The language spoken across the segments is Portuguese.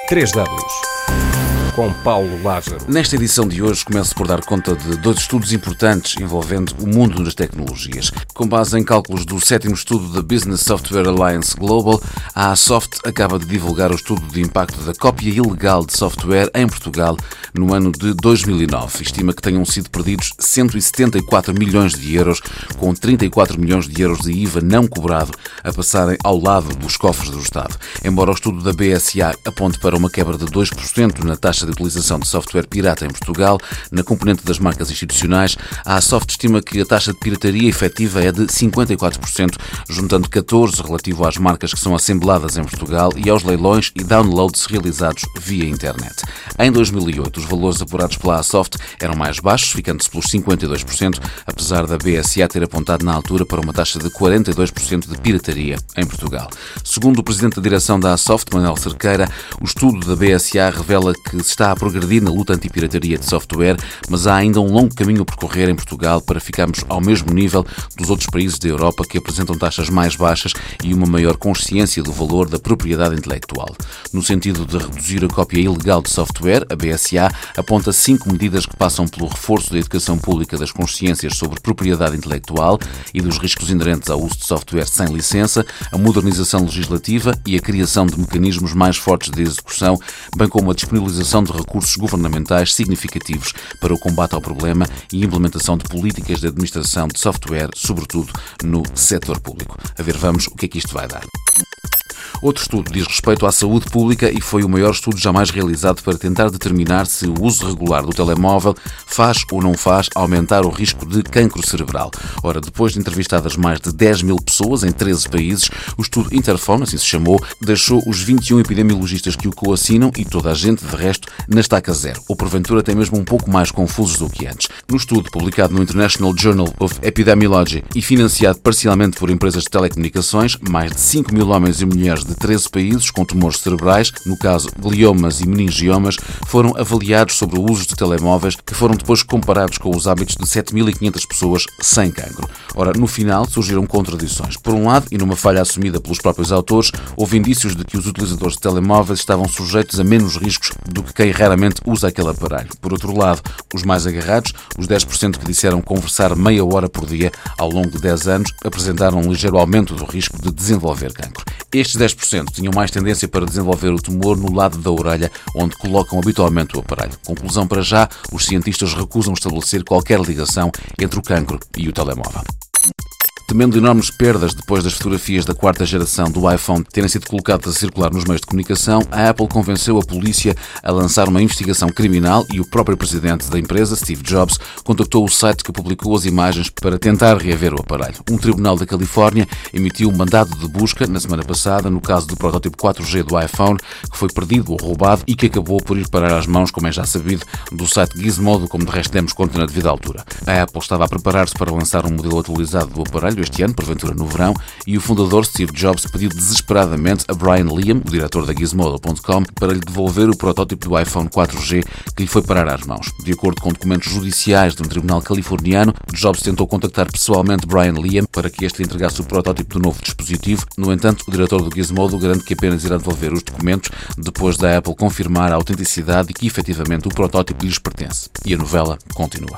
3W, com Paulo Lázaro. Nesta edição de hoje começo por dar conta de dois estudos importantes envolvendo o mundo das tecnologias. Com base em cálculos do 7º estudo da Business Software Alliance Global, a Asoft acaba de divulgar o estudo de impacto da cópia ilegal de software em Portugal no ano de 2009. Estima que tenham sido perdidos 174 milhões de euros, com 34 milhões de euros de IVA não cobrado a passarem ao lado dos cofres do Estado. Embora o estudo da BSA aponte para uma quebra de 2% na taxa de utilização de software pirata em Portugal, na componente das marcas institucionais, a Asoft estima que a taxa de pirataria efetiva é de 54%, juntando 14% relativo às marcas que são assembladas em Portugal e aos leilões e downloads realizados via internet. Em 2008, os valores apurados pela Asoft eram mais baixos, ficando-se pelos 52%, apesar da BSA ter apontado na altura para uma taxa de 42% de pirataria em Portugal. Segundo o presidente da direção da Asoft, Manuel Cerqueira, o estudo da BSA revela que se está a progredir na luta anti-pirataria de software, mas há ainda um longo caminho a percorrer em Portugal para ficarmos ao mesmo nível dos outros países da Europa que apresentam taxas mais baixas e uma maior consciência do valor da propriedade intelectual. No sentido de reduzir a cópia ilegal de software, a BSA aponta 5 medidas que passam pelo reforço da educação pública das consciências sobre propriedade intelectual e dos riscos inerentes ao uso de software sem licença, a modernização legislativa e a criação de mecanismos mais fortes de execução, bem como a disponibilização de recursos governamentais significativos para o combate ao problema e implementação de políticas de administração de software, sobretudo no setor público. A ver, vamos o que é que isto vai dar. Outro estudo diz respeito à saúde pública e foi o maior estudo jamais realizado para tentar determinar se o uso regular do telemóvel faz ou não faz aumentar o risco de cancro cerebral. Ora, depois de entrevistadas mais de 10 mil pessoas em 13 países, o estudo Interphone, assim se chamou, deixou os 21 epidemiologistas que o coassinam e toda a gente, de resto, na estaca zero, ou porventura até mesmo um pouco mais confusos do que antes. No estudo, publicado no International Journal of Epidemiology e financiado parcialmente por empresas de telecomunicações, mais de 5 mil homens e mulheres de 13 países com tumores cerebrais, no caso gliomas e meningiomas, foram avaliados sobre o uso de telemóveis, que foram depois comparados com os hábitos de 7.500 pessoas sem cancro. Ora, no final surgiram contradições. Por um lado, e numa falha assumida pelos próprios autores, houve indícios de que os utilizadores de telemóveis estavam sujeitos a menos riscos do que quem raramente usa aquele aparelho. Por outro lado, os mais agarrados, os 10% que disseram conversar meia hora por dia ao longo de 10 anos, apresentaram um ligeiro aumento do risco de desenvolver cancro. Estes 10% tinham mais tendência para desenvolver o tumor no lado da orelha, onde colocam habitualmente o aparelho. Conclusão para já, os cientistas recusam estabelecer qualquer ligação entre o cancro e o telemóvel. Temendo enormes perdas depois das fotografias da quarta geração do iPhone terem sido colocadas a circular nos meios de comunicação, a Apple convenceu a polícia a lançar uma investigação criminal e o próprio presidente da empresa, Steve Jobs, contactou o site que publicou as imagens para tentar reaver o aparelho. Um tribunal da Califórnia emitiu um mandado de busca na semana passada no caso do protótipo 4G do iPhone, que foi perdido ou roubado e que acabou por ir parar às mãos, como é já sabido, do site Gizmodo, como de resto demos conta na devida altura. A Apple estava a preparar-se para lançar um modelo atualizado do aparelho este ano, porventura no verão, e o fundador Steve Jobs pediu desesperadamente a Brian Liam, o diretor da Gizmodo.com, para lhe devolver o protótipo do iPhone 4G que lhe foi parar às mãos. De acordo com documentos judiciais de um tribunal californiano, Jobs tentou contactar pessoalmente Brian Liam para que este lhe entregasse o protótipo do novo dispositivo. No entanto, o diretor do Gizmodo garante que apenas irá devolver os documentos depois da Apple confirmar a autenticidade e que efetivamente o protótipo lhes pertence. E a novela continua.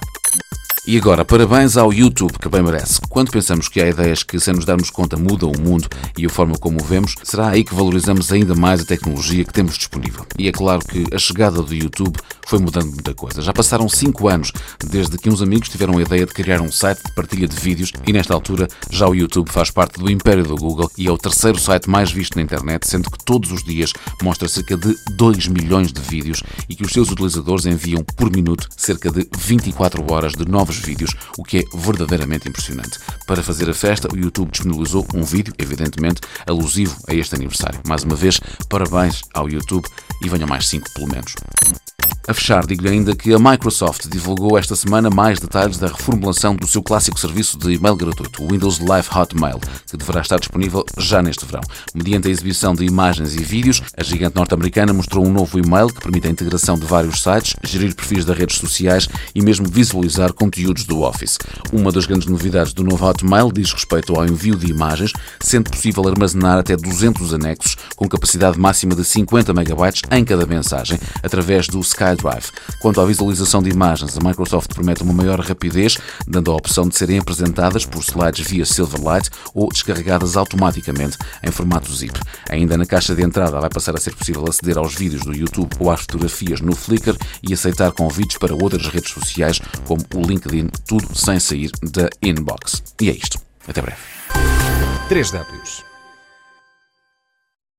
E agora, parabéns ao YouTube, que bem merece. Quando pensamos que há ideias que, sem nos darmos conta, mudam o mundo e a forma como o vemos, será aí que valorizamos ainda mais a tecnologia que temos disponível. E é claro que a chegada do YouTube foi mudando muita coisa. Já passaram 5 anos desde que uns amigos tiveram a ideia de criar um site de partilha de vídeos e, nesta altura, já o YouTube faz parte do império do Google e é o terceiro site mais visto na internet, sendo que todos os dias mostra cerca de 2 milhões de vídeos e que os seus utilizadores enviam por minuto cerca de 24 horas de novos vídeos, o que é verdadeiramente impressionante. Para fazer a festa, o YouTube disponibilizou um vídeo, evidentemente, alusivo a este aniversário. Mais uma vez, parabéns ao YouTube e venham mais 5 pelo menos. A fechar, digo-lhe ainda que a Microsoft divulgou esta semana mais detalhes da reformulação do seu clássico serviço de e-mail gratuito, o Windows Live Hotmail, que deverá estar disponível já neste verão. Mediante a exibição de imagens e vídeos, a gigante norte-americana mostrou um novo e-mail que permite a integração de vários sites, gerir perfis das redes sociais e mesmo visualizar conteúdos do Office. Uma das grandes novidades do novo Hotmail diz respeito ao envio de imagens, sendo possível armazenar até 200 anexos com capacidade máxima de 50 MB em cada mensagem, através do SkyDrive. Quanto à visualização de imagens, a Microsoft promete uma maior rapidez, dando a opção de serem apresentadas por slides via Silverlight ou descarregadas automaticamente em formato zip. Ainda na caixa de entrada vai passar a ser possível aceder aos vídeos do YouTube ou às fotografias no Flickr e aceitar convites para outras redes sociais como o LinkedIn, tudo sem sair da inbox. E é isto. Até breve. 3Ws.